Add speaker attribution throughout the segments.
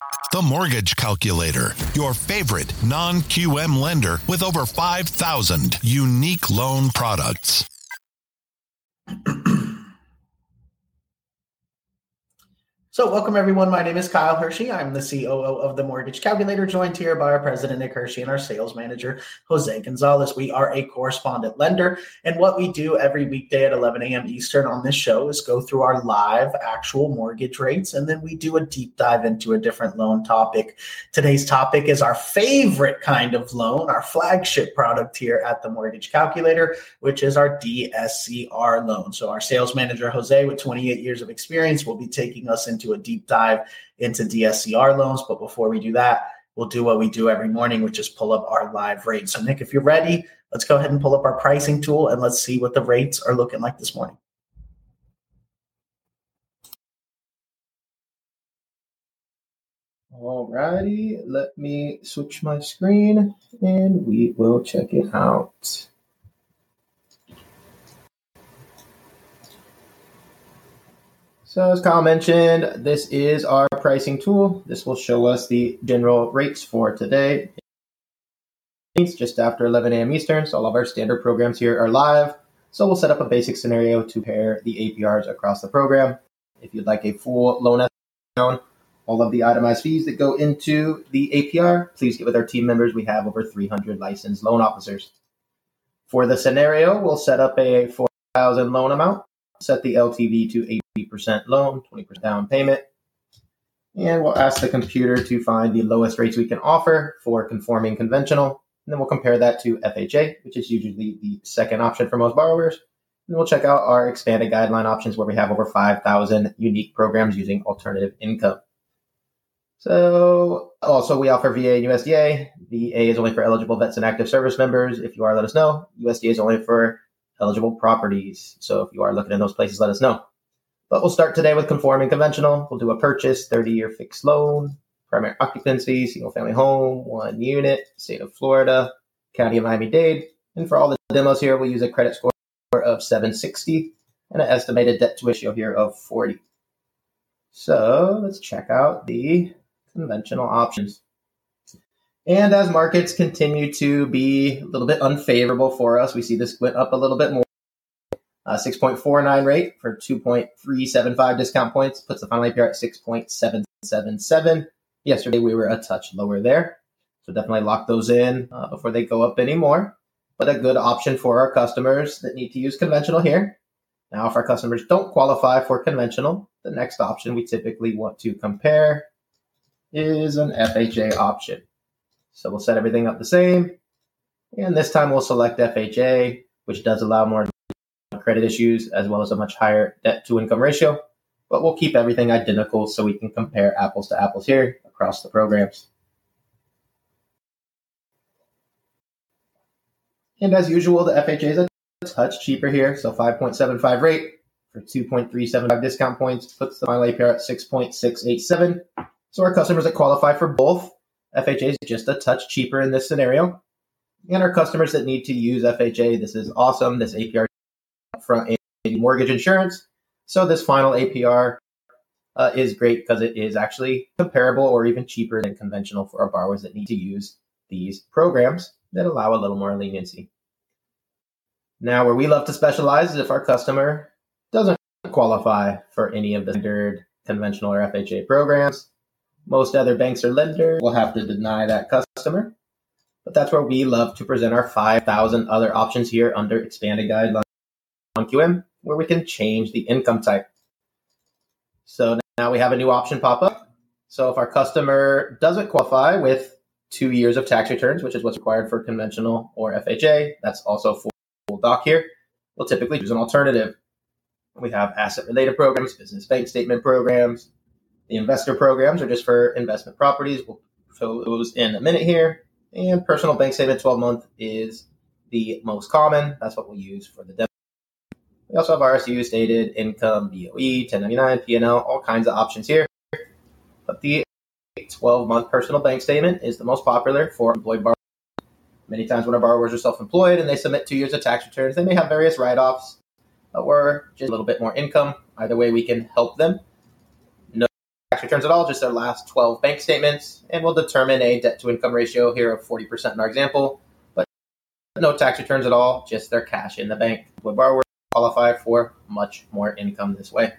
Speaker 1: The Mortgage Calculator, your favorite non-QM lender with over 5,000 unique loan products.
Speaker 2: So welcome, everyone. My name is Kyle Hershey. I'm the COO of the Mortgage Calculator, joined here by our president, Nick Hershey, and our sales manager, Jose Gonzalez. We are a correspondent lender, and what we do every weekday at 11 a.m. Eastern on this show is go through our live actual mortgage rates, and then we do a deep dive into a different loan topic. Today's topic is our favorite kind of loan, our flagship product here at the Mortgage Calculator, which is our DSCR loan. So our sales manager, Jose, with 28 years of experience, will be taking us into a deep dive into DSCR loans. But before we do that, we'll do what we do every morning, which is pull up our live rates. So Nick, if you're ready, let's go ahead and pull up our pricing tool and let's see what the rates are looking like this morning.
Speaker 3: All righty, let me switch my screen and we will check it out. So as Kyle mentioned, this is our pricing tool. This will show us the general rates for today. It's just after 11 a.m. Eastern, so all of our standard programs here are live. So we'll set up a basic scenario to pair the APRs across the program. If you'd like a full loan estimate, all of the itemized fees that go into the APR, please get with our team members. We have over 300 licensed loan officers. For the scenario, we'll set up a $4,000 loan amount, set the LTV to 80% loan, 20% down payment, and we'll ask the computer to find the lowest rates we can offer for conforming conventional, and then we'll compare that to FHA, which is usually the second option for most borrowers. And we'll check out our expanded guideline options where we have over 5,000 unique programs using alternative income. So also we offer VA and USDA. VA is only for eligible vets and active service members. If you are, let us know. USDA is only for eligible properties. So if you are looking in those places, let us know. But we'll start today with conforming conventional. We'll do a purchase, 30-year fixed loan, primary occupancy, single-family home, 1 unit, state of Florida, county of Miami-Dade. And for all the demos here, we'll use a credit score of 760 and an estimated debt to ratio here of 40. So let's check out the conventional options. And as markets continue to be a little bit unfavorable for us, we see this went up a little bit more. 6.49 rate for 2.375 discount points puts the final APR at 6.777. Yesterday we were a touch lower there, so definitely lock those in before they go up anymore. But a good option for our customers that need to use conventional here. Now, if our customers don't qualify for conventional, the next option we typically want to compare is an FHA option. So we'll set everything up the same. And this time we'll select FHA, which does allow more credit issues as well as a much higher debt to income ratio. But we'll keep everything identical so we can compare apples to apples here across the programs. And as usual, the FHA is a touch cheaper here. So 5.75 rate for 2.375 discount points puts the final APR at 6.687. So our customers that qualify for both, FHA is just a touch cheaper in this scenario. And our customers that need to use FHA, this is awesome. This APR from a mortgage insurance. So this final APR is great because it is actually comparable or even cheaper than conventional for our borrowers that need to use these programs that allow a little more leniency. Now, where we love to specialize is if our customer doesn't qualify for any of the standard conventional or FHA programs. Most other banks or lenders will have to deny that customer. But that's where we love to present our 5,000 other options here under expanded guidelines on QM, where we can change the income type. So now we have a new option pop up. So if our customer doesn't qualify with 2 years of tax returns, which is what's required for conventional or FHA, that's also full doc here, we'll typically use an alternative. We have asset-related programs, business bank statement programs. The investor programs are just for investment properties. We'll fill those in a minute here. And personal bank statement 12-month is the most common. That's what we'll use for the demo. We also have RSU, stated income, BOE, 1099, P&L, all kinds of options here. But the 12-month personal bank statement is the most popular for employed borrowers. Many times when our borrowers are self-employed and they submit 2 years of tax returns, they may have various write-offs or just a little bit more income. Either way, we can help them. No returns at all, just their last 12 bank statements, and we'll determine a debt-to-income ratio here of 40% in our example, but no tax returns at all, just their cash in the bank. Would borrowers qualify for much more income this way?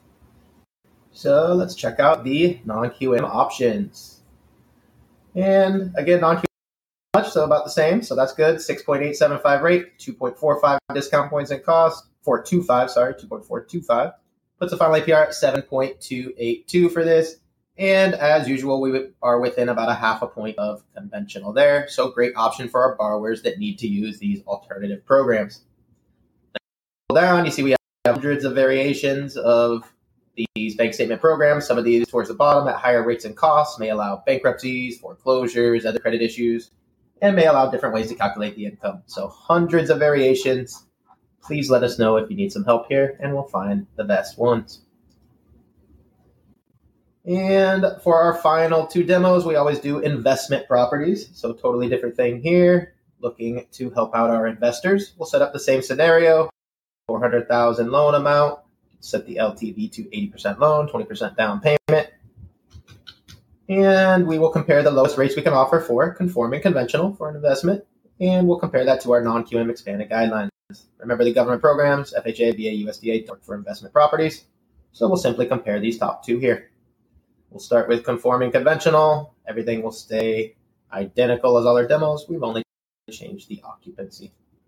Speaker 3: So let's check out the non-QM options. And again, non-QM much, so about the same, so that's good. 6.875 rate, 2.45 discount points in cost, 2.425. Puts the final APR at 7.282 for this. And as usual, we are within about a half a point of conventional there. So great option for our borrowers that need to use these alternative programs. Down, you see we have hundreds of variations of these bank statement programs. Some of these towards the bottom at higher rates and costs may allow bankruptcies, foreclosures, other credit issues, and may allow different ways to calculate the income. So hundreds of variations. Please let us know if you need some help here, and we'll find the best ones. And for our final two demos, we always do investment properties. So totally different thing here, looking to help out our investors. We'll set up the same scenario, $400,000 loan amount, set the LTV to 80% loan, 20% down payment. And we will compare the lowest rates we can offer for conforming conventional for an investment, and we'll compare that to our non-QM expanded guidelines. Remember the government programs, FHA, VA, USDA, don't for investment properties. So we'll simply compare these top two here. We'll start with conforming conventional. Everything will stay identical as all our demos. We've only changed the occupancy.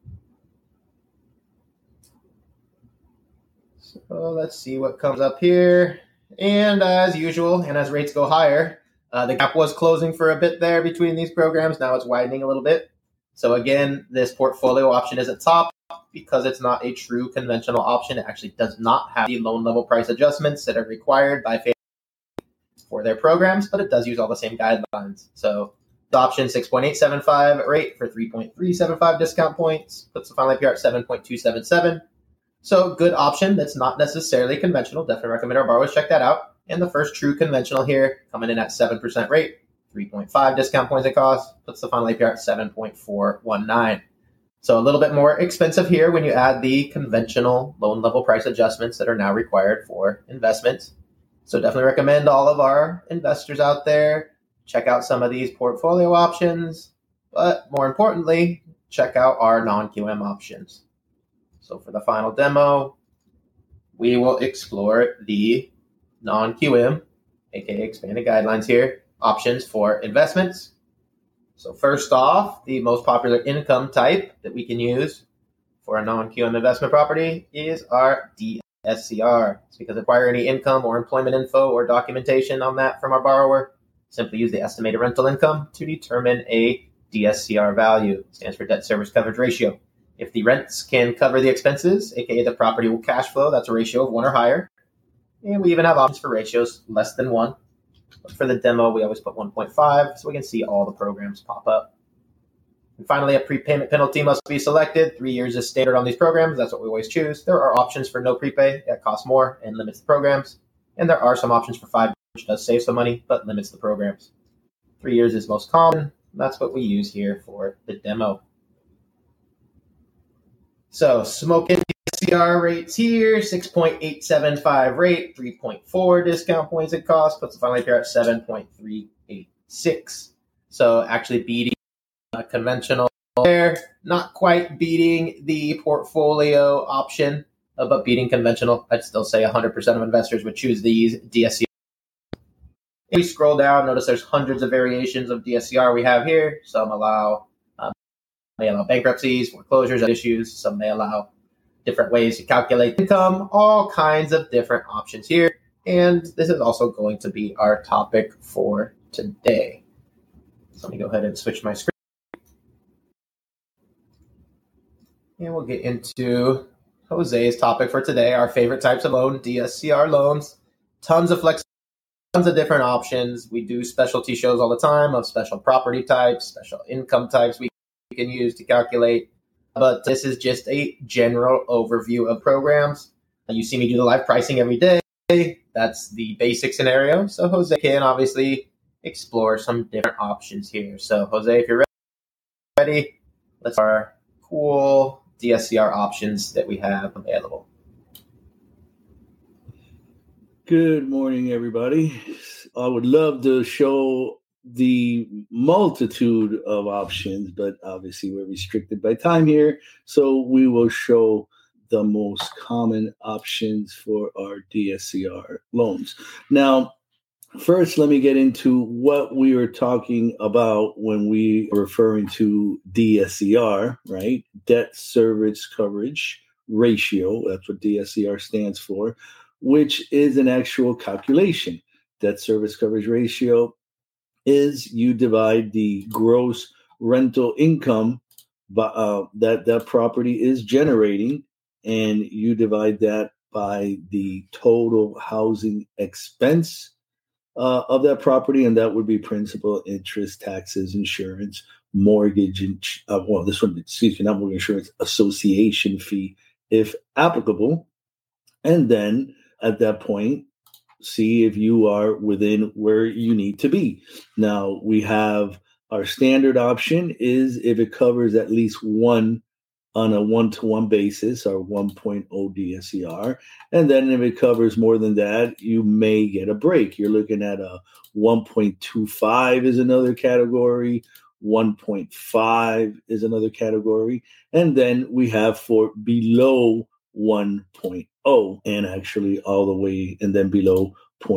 Speaker 3: So let's see what comes up here. And as usual, and as rates go higher, the gap was closing for a bit there between these programs. Now it's widening a little bit. So again, this portfolio option is at top because it's not a true conventional option. It actually does not have the loan level price adjustments that are required by Fannie for their programs, but it does use all the same guidelines. So the option 6.875 rate for 3.375 discount points puts the final APR at 7.277. So good option that's not necessarily conventional. Definitely recommend our borrowers check that out. And the first true conventional here coming in at 7% rate, 3.5 discount points in cost, puts the final APR at 7.419. So a little bit more expensive here when you add the conventional loan level price adjustments that are now required for investments. So definitely recommend all of our investors out there check out some of these portfolio options, but more importantly, check out our non-QM options. So for the final demo, we will explore the non-QM, aka expanded guidelines here, options for investments. So first off, the most popular income type that we can use for a non-QM investment property is our DSCR. It's because acquire any income or employment info or documentation on that from our borrower. Simply use the estimated rental income to determine a DSCR value. It stands for debt service coverage ratio. If the rents can cover the expenses, aka the property will cash flow, that's a ratio of 1 or higher. And we even have options for ratios less than 1. But for the demo, we always put 1.5 so we can see all the programs pop up. And finally, a prepayment penalty must be selected. 3 years is standard on these programs. That's what we always choose. There are options for no prepay. That costs more and limits the programs. And there are some options for 5, which does save some money, but limits the programs. 3 years is most common. That's what we use here for the demo. So smoking DSCR rates here, 6.875 rate, 3.4 discount points in cost, puts the final APR at 7.386. So actually beating conventional there, not quite beating the portfolio option, but beating conventional. I'd still say 100% of investors would choose these DSCR. If we scroll down, notice there's hundreds of variations of DSCR we have here. Some may allow bankruptcies, foreclosures, issues. Some may allow different ways to calculate income, all kinds of different options here. And this is also going to be our topic for today. So let me go ahead and switch my screen. And we'll get into Jose's topic for today, our favorite types of loan, DSCR loans. Tons of flexibility, tons of different options. We do specialty shows all the time of special property types, special income types we can use to calculate. But this is just a general overview of programs. You see me do the live pricing every day. That's the basic scenario. So Jose can obviously explore some different options here. So Jose, if you're ready, let's start our cool DSCR options that we have available.
Speaker 4: Good morning, everybody. I would love to show the multitude of options, but obviously we're restricted by time here. So we will show the most common options for our DSCR loans. Now, first, let me get into what we are talking about when we are referring to DSCR, right? Debt service coverage ratio. That's what DSCR stands for, which is an actual calculation. Debt service coverage ratio is you divide the gross rental income that property is generating, and you divide that by the total housing expense of that property, and that would be principal, interest, taxes, insurance, mortgage, and not mortgage insurance, association fee, if applicable. And then at that point, see if you are within where you need to be. Now, we have our standard option is if it covers at least one on a one-to-one basis, or 1.0 DSCR. And then if it covers more than that, you may get a break. You're looking at a 1.25 is another category, 1.5 is another category. And then we have for below 1.0 and actually all the way, and then below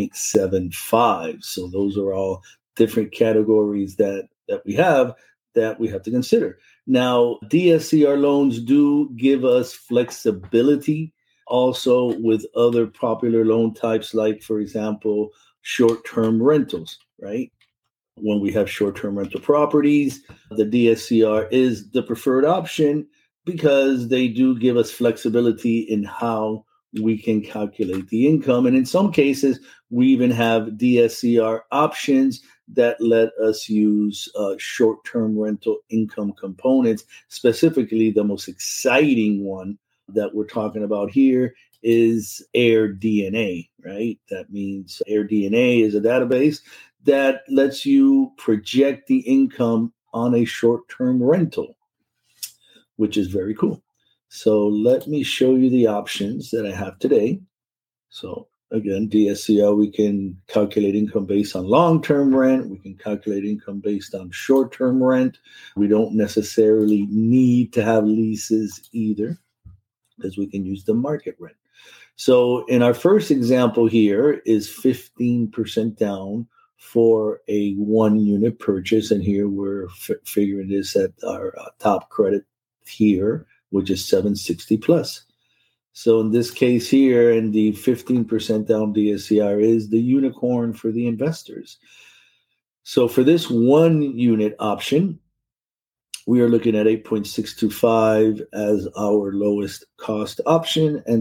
Speaker 4: 0.75. So those are all different categories that we have to consider. Now, DSCR loans do give us flexibility also with other popular loan types, like, for example, short-term rentals, right? When we have short-term rental properties, the DSCR is the preferred option because they do give us flexibility in how we can calculate the income. And in some cases, we even have DSCR options that let us use short-term rental income components. Specifically, the most exciting one that we're talking about here is AirDNA, right? That means AirDNA is a database that lets you project the income on a short-term rental, which is very cool. So let me show you the options that I have today. So again, DSCR, we can calculate income based on long-term rent. We can calculate income based on short-term rent. We don't necessarily need to have leases either, because we can use the market rent. So in our first example here is 15% down for a one-unit purchase. And here we're figuring this at our top credit tier, which is 760 plus. So in this case here, and the 15% down DSCR is the unicorn for the investors. So for this one unit option, we are looking at 8.625 as our lowest cost option and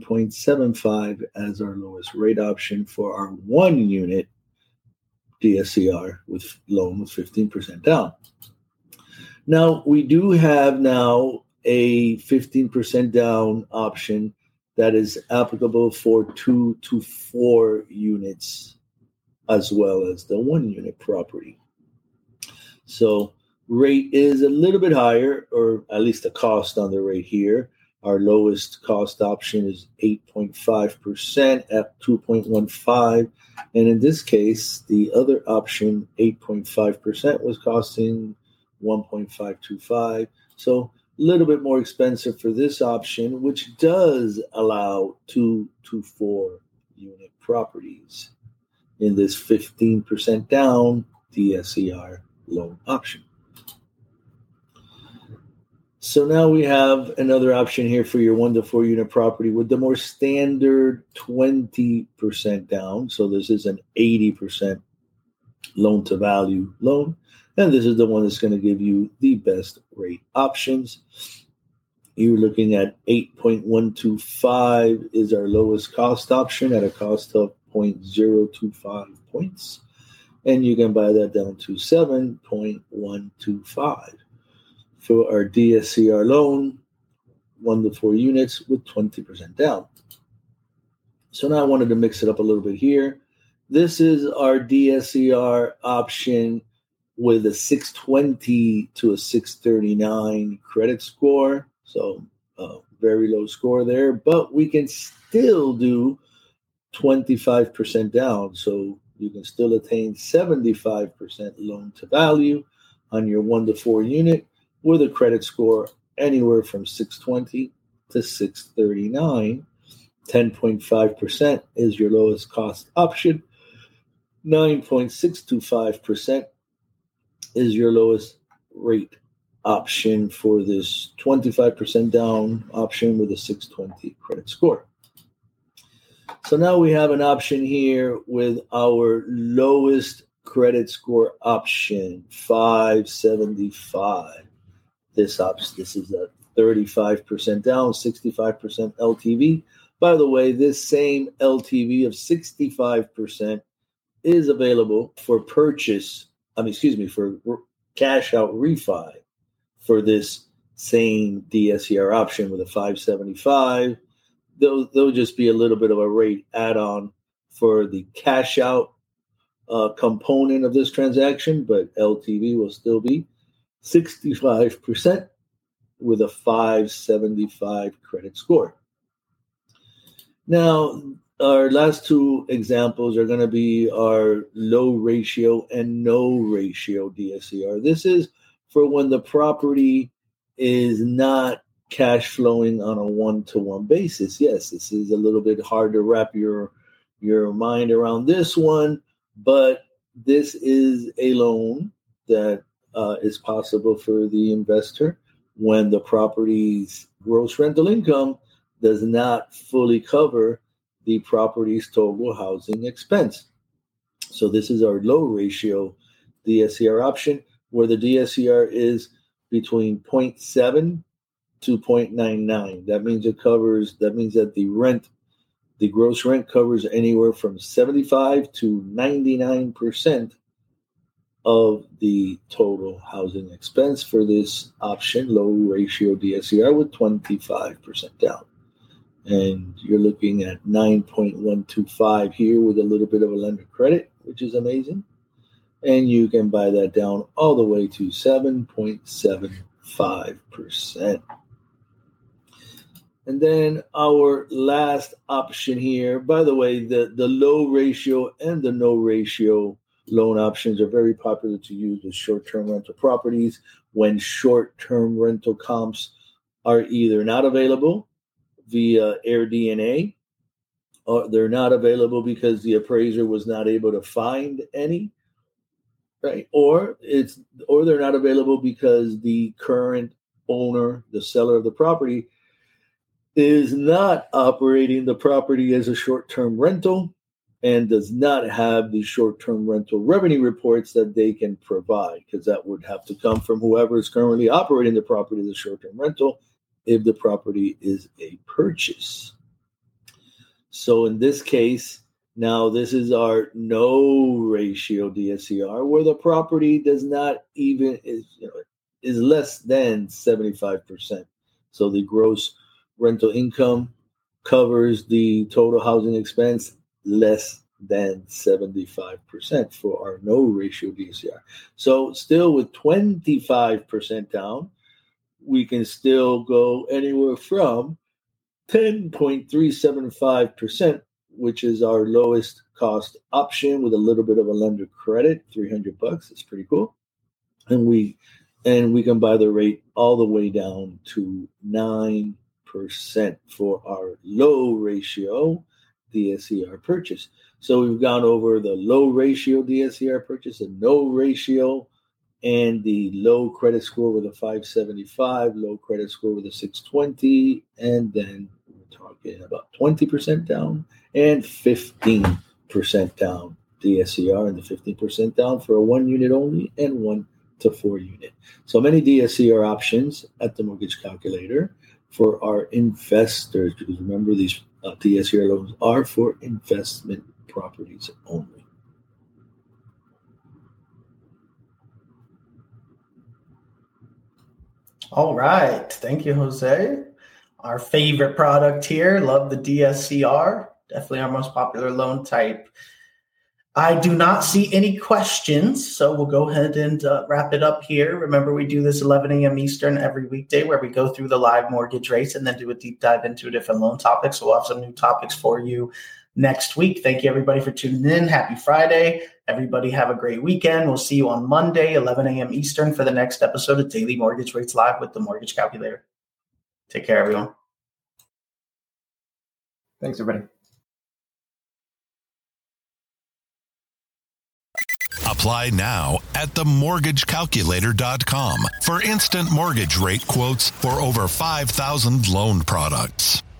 Speaker 4: 7.75 as our lowest rate option for our one unit DSCR with loan with 15% down. Now, we do have now a 15% down option that is applicable for 2 to 4 units as well as the 1 unit property. So rate is a little bit higher, or at least the cost on the rate here. Our lowest cost option is 8.5% at 2.15. And in this case, the other option, 8.5%, was costing 1.525. So a little bit more expensive for this option, which does allow 2 to 4 unit properties in this 15% down DSCR loan option. So now we have another option here for your 1 to 4 unit property with the more standard 20% down. So this is an 80% loan to value loan. And this is the one that's going to give you the best rate options. You're looking at 8.125 is our lowest cost option at a cost of 0.025 points. And you can buy that down to 7.125 for our DSCR loan, 1 to 4 units with 20% down. So now I wanted to mix it up a little bit here. This is our DSCR option with a 620 to a 639 credit score. So very low score there, but we can still do 25% down. So you can still attain 75% loan to value on your 1 to 4 unit with a credit score anywhere from 620 to 639. 10.5% is your lowest cost option. 9.625% is your lowest rate option for this 25% down option with a 620 credit score. So now we have an option here with our lowest credit score option, 575. This is a 35% down, 65% LTV. By the way, this same LTV of 65% is available for purchase. For cash out refi for this same DSCR option with a 575. There'll just be a little bit of a rate add-on for the cash out component of this transaction, but LTV will still be 65% with a 575 credit score. Now, our last two examples are going to be our low ratio and no ratio DSCR. This is for when the property is not cash flowing on a one-to-one basis. Yes, this is a little bit hard to wrap your mind around this one, but this is a loan that is possible for the investor when the property's gross rental income does not fully cover the property's total housing expense. So this is our low ratio DSCR option, where the DSCR is between 0.7 to 0.99. That means that the gross rent covers anywhere from 75 to 99% of the total housing expense for this option, low ratio DSCR with 25% down. And you're looking at 9.125 here with a little bit of a lender credit, which is amazing. And you can buy that down all the way to 7.75%. And then our last option here, by the way, the low ratio and the no ratio loan options are very popular to use with short-term rental properties when short-term rental comps are either not available via AirDNA, or they're not available because the appraiser was not able to find any, right? Or they're not available because the current owner, the seller of the property, is not operating the property as a short-term rental and does not have the short-term rental revenue reports that they can provide, because that would have to come from whoever is currently operating the property as a short-term rental if the property is a purchase. So in this case, now this is our no ratio DSCR, where the property does not even is less than 75%. So the gross rental income covers the total housing expense less than 75% for our no ratio DSCR. So still with 25% down, we can still go anywhere from 10.375%, which is our lowest cost option with a little bit of a lender credit, $300. It's pretty cool. And we can buy the rate all the way down to 9% for our low ratio DSCR purchase. So we've gone over the low ratio DSCR purchase, the no ratio, and the low credit score with a 575, low credit score with a 620, and then we're talking about 20% down and 15% down DSCR, and the 15% down for a 1 unit only and 1 to 4 unit. So many DSCR options at the Mortgage Calculator for our investors, because remember, these DSCR loans are for investment properties only.
Speaker 2: All right. Thank you, Jose. Our favorite product here. Love the DSCR. Definitely our most popular loan type. I do not see any questions, so we'll go ahead and wrap it up here. Remember, we do this 11 a.m. Eastern every weekday where we go through the live mortgage rates and then do a deep dive into different loan topics. So we'll have some new topics for you next week. Thank you, everybody, for tuning in. Happy Friday. Everybody have a great weekend. We'll see you on Monday, 11 a.m. Eastern, for the next episode of Daily Mortgage Rates Live with the Mortgage Calculator. Take care, everyone.
Speaker 3: Thanks, everybody.
Speaker 1: Apply now at themortgagecalculator.com for instant mortgage rate quotes for over 5,000 loan products.